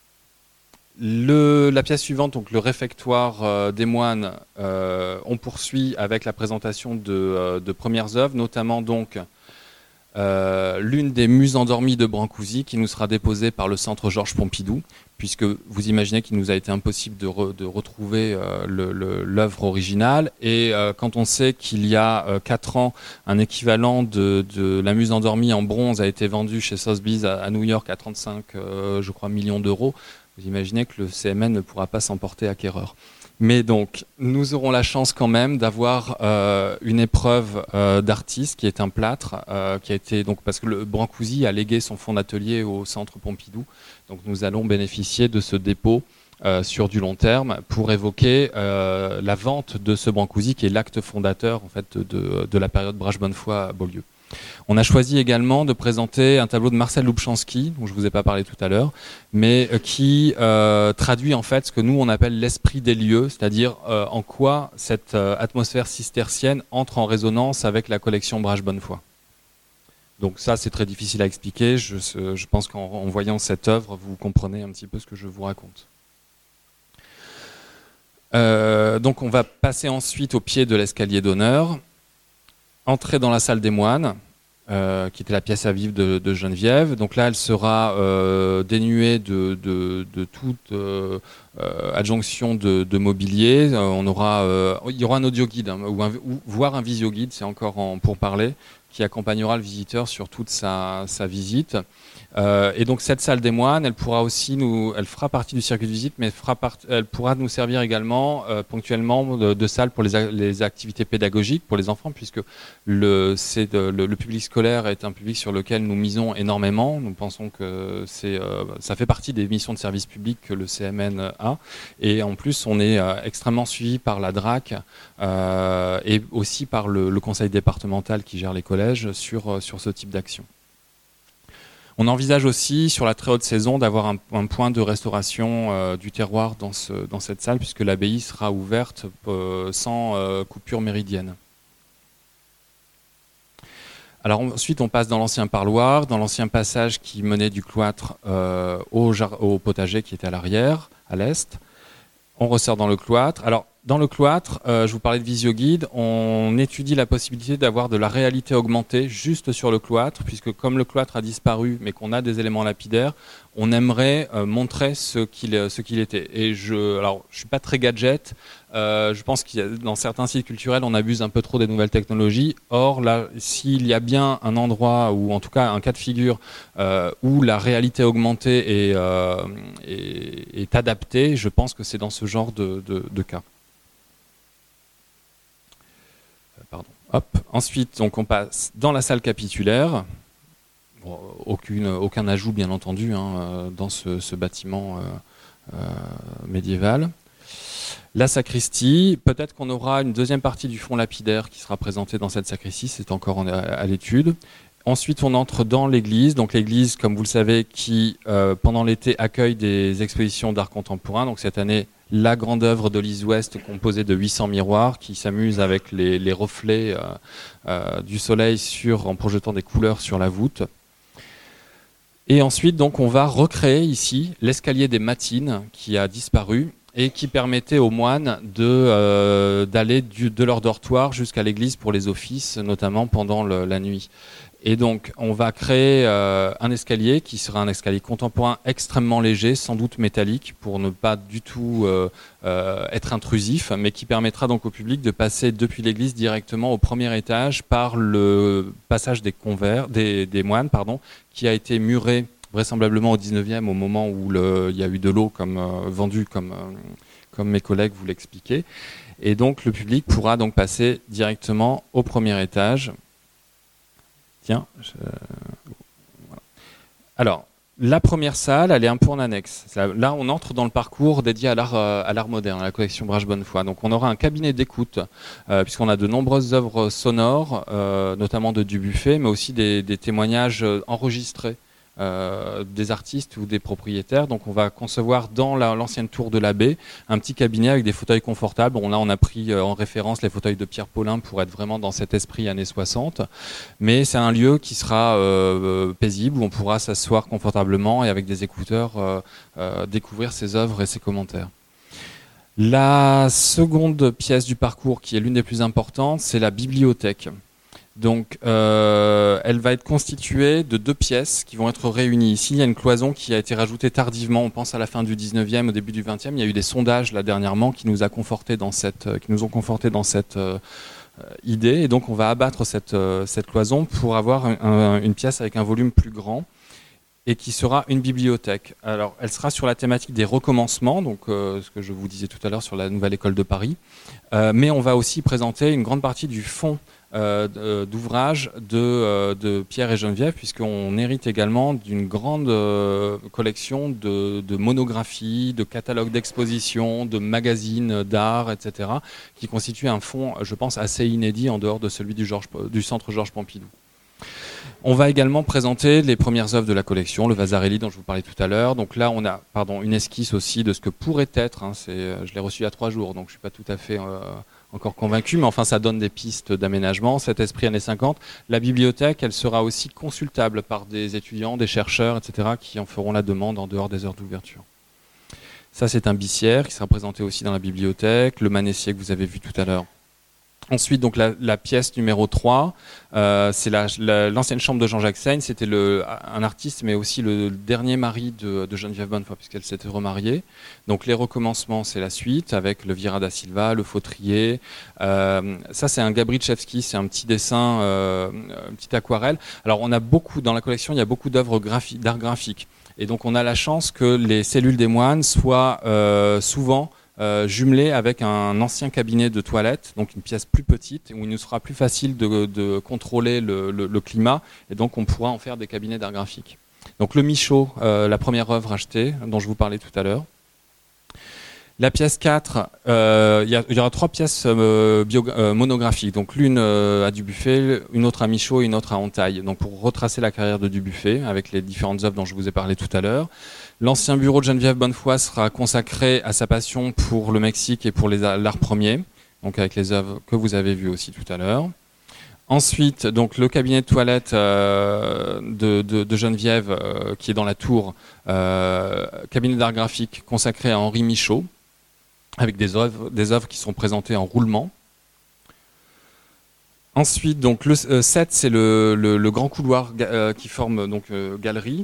La pièce suivante, donc le réfectoire des moines, on poursuit avec la présentation de premières œuvres, notamment donc l'une des muses endormies de Brancusi qui nous sera déposée par le centre Georges Pompidou, puisque vous imaginez qu'il nous a été impossible de retrouver l'œuvre originale. Et quand on sait qu'il y a 4 ans, un équivalent de la muse endormie en bronze a été vendu chez Sotheby's à New York à 35 je crois, millions d'euros, vous imaginez que le CMN ne pourra pas s'emporter acquéreur. Mais donc, nous aurons la chance quand même d'avoir une épreuve d'artiste qui est un plâtre, qui a été donc parce que le Brancusi a légué son fonds d'atelier au Centre Pompidou. Donc, nous allons bénéficier de ce dépôt sur du long terme pour évoquer la vente de ce Brancusi qui est l'acte fondateur en fait de la période Brach Bonnefoy à Beaulieu. On a choisi également de présenter un tableau de Marcel Lubchansky, dont je ne vous ai pas parlé tout à l'heure, mais qui traduit en fait ce que nous on appelle l'esprit des lieux, c'est-à-dire en quoi cette atmosphère cistercienne entre en résonance avec la collection Brach Bonnefoy. Donc ça c'est très difficile à expliquer, je pense qu'en voyant cette œuvre, vous comprenez un petit peu ce que je vous raconte. Donc on va passer ensuite au pied de l'escalier d'honneur. Entrer dans la salle des moines, qui était la pièce à vivre de Geneviève. Donc là, elle sera dénuée de toute adjonction de mobilier. Il y aura un audio guide, voire un visio guide, c'est encore pour parler, qui accompagnera le visiteur sur toute sa visite. Et donc cette salle des moines, elle fera partie du circuit de visite, mais elle pourra nous servir également ponctuellement de salle pour les activités pédagogiques pour les enfants, puisque le public scolaire est un public sur lequel nous misons énormément. Nous pensons que ça fait partie des missions de service public que le CMN a, et en plus on est extrêmement suivi par la DRAC et aussi par le conseil départemental qui gère les collèges sur ce type d'action. On envisage aussi, sur la très haute saison, d'avoir un point de restauration du terroir dans cette salle, puisque l'abbaye sera ouverte sans coupure méridienne. Alors ensuite, on passe dans l'ancien parloir, dans l'ancien passage qui menait du cloître au potager qui était à l'arrière, à l'est. On ressort dans le cloître. Alors, dans le cloître, je vous parlais de VisioGuide, on étudie la possibilité d'avoir de la réalité augmentée juste sur le cloître, puisque comme le cloître a disparu, mais qu'on a des éléments lapidaires, on aimerait montrer ce qu'il était. Et alors, je suis pas très gadget. Je pense qu'il y a, dans certains sites culturels, on abuse un peu trop des nouvelles technologies. Or, là, s'il y a bien un endroit, ou en tout cas un cas de figure, où la réalité augmentée est adaptée, je pense que c'est dans ce genre de cas. Pardon. Hop. Ensuite, donc, on passe dans la salle capitulaire. Bon, aucun ajout, bien entendu, dans ce bâtiment médiéval. La sacristie, peut-être qu'on aura une deuxième partie du fond lapidaire qui sera présentée dans cette sacristie, c'est encore à l'étude. Ensuite, on entre dans l'église. Donc l'église, comme vous le savez, qui pendant l'été accueille des expositions d'art contemporain. Donc cette année, la grande œuvre de Lise Ouest, composée de 800 miroirs, qui s'amuse avec les reflets du soleil en projetant des couleurs sur la voûte. Et ensuite, donc, on va recréer ici l'escalier des matines qui a disparu et qui permettait aux moines d'aller de leur dortoir jusqu'à l'église pour les offices, notamment pendant la nuit. Et donc, on va créer un escalier qui sera un escalier contemporain extrêmement léger, sans doute métallique, pour ne pas du tout être intrusif, mais qui permettra donc au public de passer depuis l'église directement au premier étage par le passage des moines, qui a été muré vraisemblablement au 19e, au moment où il y a eu de l'eau vendue, comme mes collègues vous l'expliquaient. Et donc, le public pourra donc passer directement au premier étage. Tiens, voilà. Alors, la première salle, elle est un peu en annexe. Là, on entre dans le parcours dédié à l'art moderne, à la collection Brage Bonnefoy. Donc, on aura un cabinet d'écoute, puisqu'on a de nombreuses œuvres sonores, notamment de Dubuffet, mais aussi des témoignages enregistrés des artistes ou des propriétaires. Donc on va concevoir dans l'ancienne tour de l'abbé un petit cabinet avec des fauteuils confortables. Bon, là on a pris en référence les fauteuils de Pierre Paulin pour être vraiment dans cet esprit années 60, mais c'est un lieu qui sera paisible, où on pourra s'asseoir confortablement et avec des écouteurs découvrir ses œuvres et ses commentaires. La seconde pièce du parcours, qui est l'une des plus importantes, c'est la bibliothèque. Donc, elle va être constituée de 2 pièces qui vont être réunies. Ici, il y a une cloison qui a été rajoutée tardivement. On pense à la fin du 19e, au début du 20e. Il y a eu des sondages là dernièrement qui nous ont conforté dans cette idée. Et donc, on va abattre cette cloison pour avoir une pièce avec un volume plus grand et qui sera une bibliothèque. Alors, elle sera sur la thématique des recommencements, donc ce que je vous disais tout à l'heure sur la Nouvelle École de Paris. Mais on va aussi présenter une grande partie du fond d'ouvrages de Pierre et Geneviève, puisqu'on hérite également d'une grande collection de monographies, de catalogues d'expositions, de magazines d'art, etc., qui constituent un fonds, je pense, assez inédit en dehors de celui du Centre Georges Pompidou. On va également présenter les premières œuvres de la collection, le Vasarely dont je vous parlais tout à l'heure. Donc là, on a une esquisse aussi de ce que pourrait être. Je l'ai reçu il y a 3 jours, donc je ne suis pas tout à fait encore convaincu, mais enfin ça donne des pistes d'aménagement, cet esprit années 50. La bibliothèque, elle sera aussi consultable par des étudiants, des chercheurs, etc., qui en feront la demande en dehors des heures d'ouverture. Ça, c'est un bissière qui sera présenté aussi dans la bibliothèque, le manessier que vous avez vu tout à l'heure. Ensuite, donc la pièce numéro 3, c'est l'ancienne chambre de Jean-Jacques Seyne. C'était un artiste, mais aussi le dernier mari de Geneviève Bonnefoy, puisqu'elle s'était remariée. Donc les recommencements, c'est la suite, avec le Vieira da Silva, le Fautrier. Ça, c'est un Gabrichevski, c'est un petit dessin, une petite aquarelle. Alors, on a dans la collection, il y a beaucoup d'œuvres d'art graphique. Et donc, on a la chance que les cellules des moines soient souvent jumelé avec un ancien cabinet de toilette, donc une pièce plus petite, où il nous sera plus facile de contrôler le climat, et donc on pourra en faire des cabinets d'art graphique. Donc le Michaud, la première œuvre achetée, dont je vous parlais tout à l'heure. La pièce 4, il y aura 3 pièces monographiques, donc l'une à Dubuffet, une autre à Michaud et une autre à Entaille, donc pour retracer la carrière de Dubuffet avec les différentes œuvres dont je vous ai parlé tout à l'heure. L'ancien bureau de Geneviève Bonnefoy sera consacré à sa passion pour le Mexique et pour l'art premier, donc avec les œuvres que vous avez vues aussi tout à l'heure. Ensuite, donc le cabinet de toilette de Geneviève qui est dans la tour, cabinet d'art graphique consacré à Henri Michaud. avec des œuvres qui sont présentées en roulement. Ensuite, donc le 7, c'est le grand couloir qui forme donc galerie,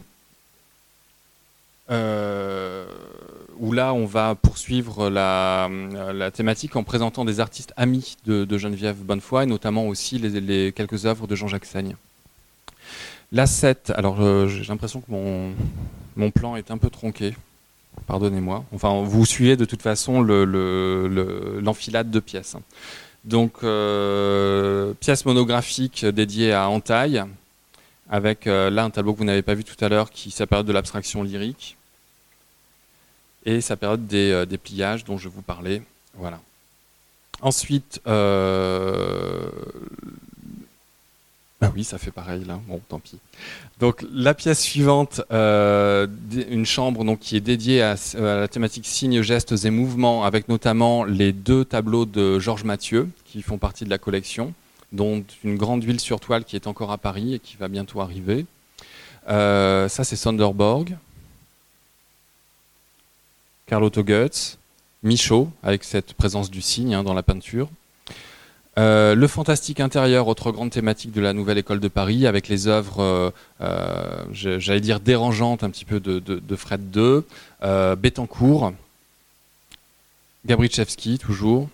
où là on va poursuivre la thématique en présentant des artistes amis de Geneviève Bonnefoy, et notamment aussi les quelques œuvres de Jean-Jacques Saigne. La 7, alors j'ai l'impression que mon plan est un peu tronqué, pardonnez-moi. Enfin, vous suivez de toute façon l'enfilade de pièces. Donc, pièce monographique dédiée à Entaille, avec là un tableau que vous n'avez pas vu tout à l'heure, qui est sa période de l'abstraction lyrique, et sa période des pliages dont je vous parlais. Voilà. Ensuite, ah oui, ça fait pareil là. Bon, tant pis. Donc la pièce suivante, une chambre donc qui est dédiée à la thématique signes, gestes et mouvements, avec notamment les 2 tableaux de Georges Mathieu qui font partie de la collection, dont une grande huile sur toile qui est encore à Paris et qui va bientôt arriver. Ça c'est Sonderborg, Karl Otto Goetz, Michaud avec cette présence du cygne dans la peinture. Le fantastique intérieur, autre grande thématique de la Nouvelle École de Paris, avec les œuvres, j'allais dire dérangeantes, un petit peu de Fred II, Bettencourt, Gabrichevski toujours.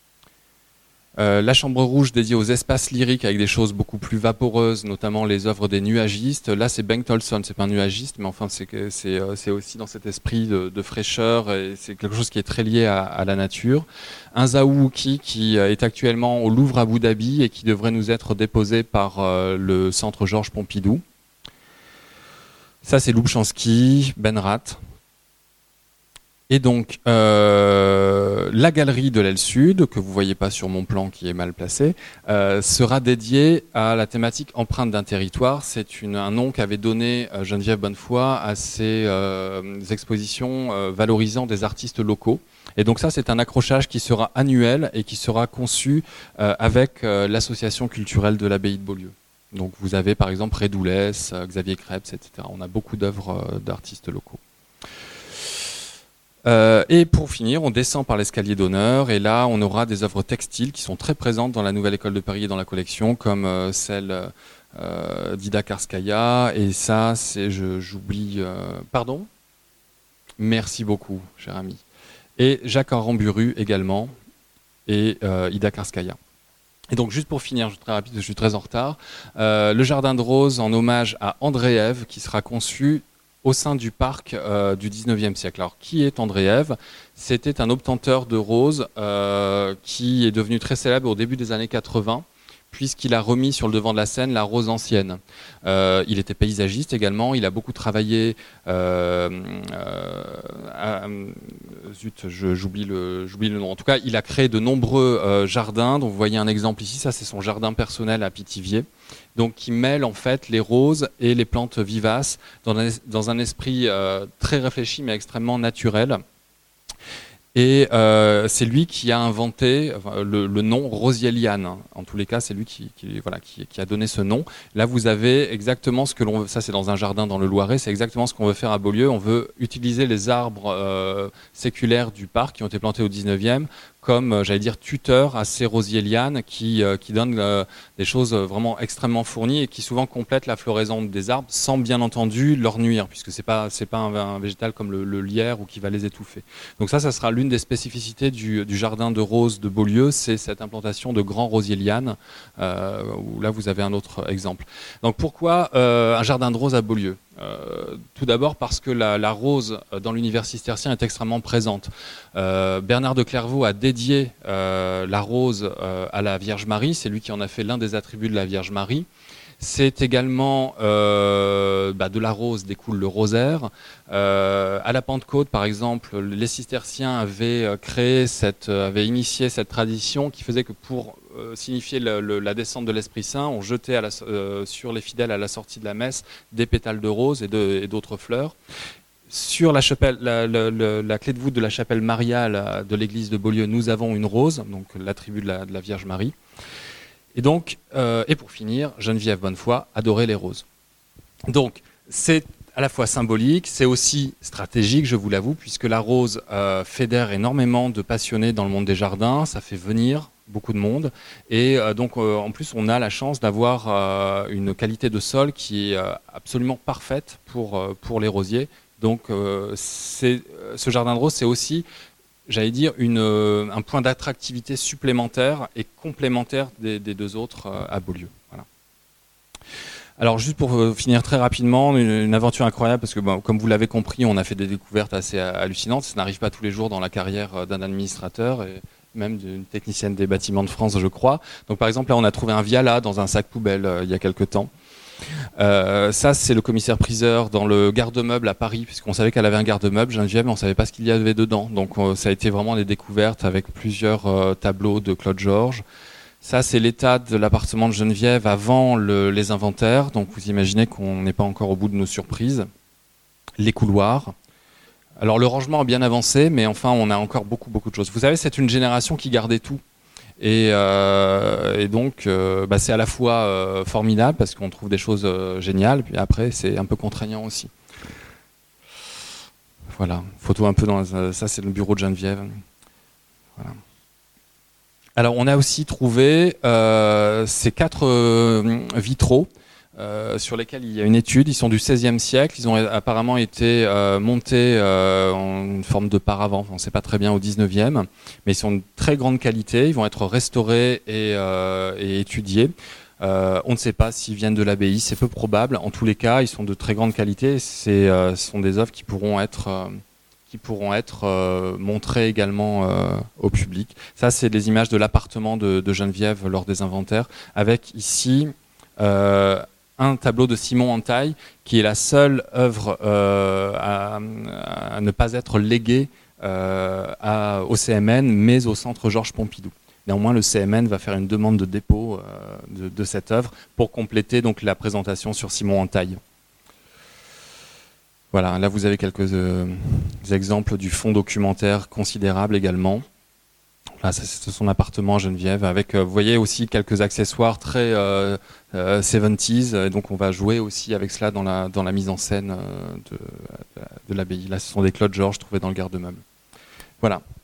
La chambre rouge dédiée aux espaces lyriques avec des choses beaucoup plus vaporeuses, notamment les œuvres des nuagistes. Là, c'est Bengt Olsson, c'est pas un nuagiste, mais enfin, c'est aussi dans cet esprit de fraîcheur, et c'est quelque chose qui est très lié à la nature. Un Zaouki qui est actuellement au Louvre à Abu Dhabi et qui devrait nous être déposé par le centre Georges Pompidou. Ça, c'est Lubchansky, Benrath. Et donc, la galerie de l'aile sud, que vous ne voyez pas sur mon plan qui est mal placé, sera dédiée à la thématique empreinte d'un territoire. C'est un nom qu'avait donné Geneviève Bonnefoy à ses expositions valorisant des artistes locaux. Et donc ça, c'est un accrochage qui sera annuel et qui sera conçu avec l'association culturelle de l'abbaye de Beaulieu. Donc vous avez par exemple Rédoulès, Xavier Krebs, etc. On a beaucoup d'œuvres d'artistes locaux. Et pour finir, on descend par l'escalier d'honneur, et là on aura des œuvres textiles qui sont très présentes dans la Nouvelle École de Paris et dans la collection, comme celle d'Ida Karskaya, et ça, j'oublie... pardon ? Merci beaucoup, cher ami. Et Jacques Aramburu également, et Ida Karskaya. Et donc juste pour finir, je suis très rapide, je suis très en retard, le Jardin de Roses en hommage à André-Ève, qui sera conçu au sein du parc du 19e siècle. Alors, qui est André-Ève ? C'était un obtenteur de roses qui est devenu très célèbre au début des années 80, puisqu'il a remis sur le devant de la scène la rose ancienne. Il était paysagiste également, il a beaucoup travaillé... j'oublie le nom. En tout cas, il a créé de nombreux jardins, dont vous voyez un exemple ici, ça c'est son jardin personnel à Pithiviers, donc qui mêle en fait les roses et les plantes vivaces dans un esprit très réfléchi mais extrêmement naturel. Et c'est lui qui a inventé le nom rosieliane. En tous les cas, c'est lui qui a donné ce nom. Là, vous avez exactement ce que l'on veut. Ça, c'est dans un jardin dans le Loiret. C'est exactement ce qu'on veut faire à Beaulieu. On veut utiliser les arbres séculaires du parc qui ont été plantés au 19e comme, j'allais dire, tuteur à ces rosielianes qui donnent des choses vraiment extrêmement fournies et qui souvent complètent la floraison des arbres sans bien entendu leur nuire, puisque c'est pas un végétal comme le lierre ou qui va les étouffer. Donc ça sera l'une des spécificités du jardin de roses de Beaulieu, c'est cette implantation de grands rosielianes, où là vous avez un autre exemple. Donc pourquoi un jardin de roses à Beaulieu ? Tout d'abord parce que la rose dans l'univers cistercien est extrêmement présente. Bernard de Clairvaux a dédié la rose à la Vierge Marie, c'est lui qui en a fait l'un des attributs de la Vierge Marie. C'est également de la rose découle le rosaire. À la Pentecôte, par exemple, les cisterciens avaient initié cette tradition qui faisait que pour signifier la descente de l'Esprit Saint, on jetait sur les fidèles à la sortie de la messe des pétales de rose et d'autres fleurs. Sur la chapelle, la clé de voûte de la chapelle mariale de l'église de Beaulieu, nous avons une rose, donc l'attribut de la Vierge Marie. Et donc, et pour finir, Geneviève Bonnefoy adorait les roses. Donc, c'est à la fois symbolique, c'est aussi stratégique, je vous l'avoue, puisque la rose fédère énormément de passionnés dans le monde des jardins, ça fait venir beaucoup de monde, et donc en plus on a la chance d'avoir une qualité de sol qui est absolument parfaite pour les rosiers. Donc ce jardin de rose, c'est aussi, j'allais dire, un point d'attractivité supplémentaire et complémentaire des deux autres à Beaulieu. Voilà. Alors juste pour finir très rapidement, une aventure incroyable parce que bon, comme vous l'avez compris, on a fait des découvertes assez hallucinantes. Ça n'arrive pas tous les jours dans la carrière d'un administrateur et même d'une technicienne des bâtiments de France, je crois. Donc par exemple là, on a trouvé un Viala dans un sac poubelle il y a quelque temps. Ça c'est le commissaire-priseur dans le garde-meuble à Paris, puisqu'on savait qu'elle avait un garde-meuble, Geneviève, mais on savait pas ce qu'il y avait dedans. Donc ça a été vraiment des découvertes avec plusieurs tableaux de Claude Georges. Ça, c'est l'état de l'appartement de Geneviève avant les inventaires. Donc, vous imaginez qu'on n'est pas encore au bout de nos surprises. Les couloirs. Alors, le rangement a bien avancé, mais enfin, on a encore beaucoup de choses. Vous savez, c'est une génération qui gardait tout. Et donc, c'est à la fois formidable parce qu'on trouve des choses géniales, puis après, c'est un peu contraignant aussi. Voilà. Photo un peu dans... Ça, c'est le bureau de Geneviève. Voilà. Alors, on a aussi trouvé ces 4 vitraux sur lesquels il y a une étude. Ils sont du XVIe siècle. Ils ont apparemment été montés en une forme de paravent. On ne sait pas très bien au XIXe, mais ils sont de très grande qualité. Ils vont être restaurés et étudiés. On ne sait pas s'ils viennent de l'abbaye. C'est peu probable. En tous les cas, ils sont de très grande qualité. Ce sont des œuvres qui pourront être montrées également au public. Ça, c'est des images de l'appartement de Geneviève lors des inventaires, avec ici un tableau de Simon Antaille, qui est la seule œuvre à ne pas être léguée au CMN, mais au Centre Georges Pompidou. Néanmoins, le CMN va faire une demande de dépôt de cette œuvre pour compléter donc la présentation sur Simon Antaille. Voilà, là vous avez quelques exemples du fonds documentaire considérable également. Là, c'est son appartement à Geneviève, avec, vous voyez aussi quelques accessoires très 70s, et donc on va jouer aussi avec cela dans la mise en scène de l'abbaye. Là, ce sont des Claude Georges trouvés dans le garde-meuble. Voilà.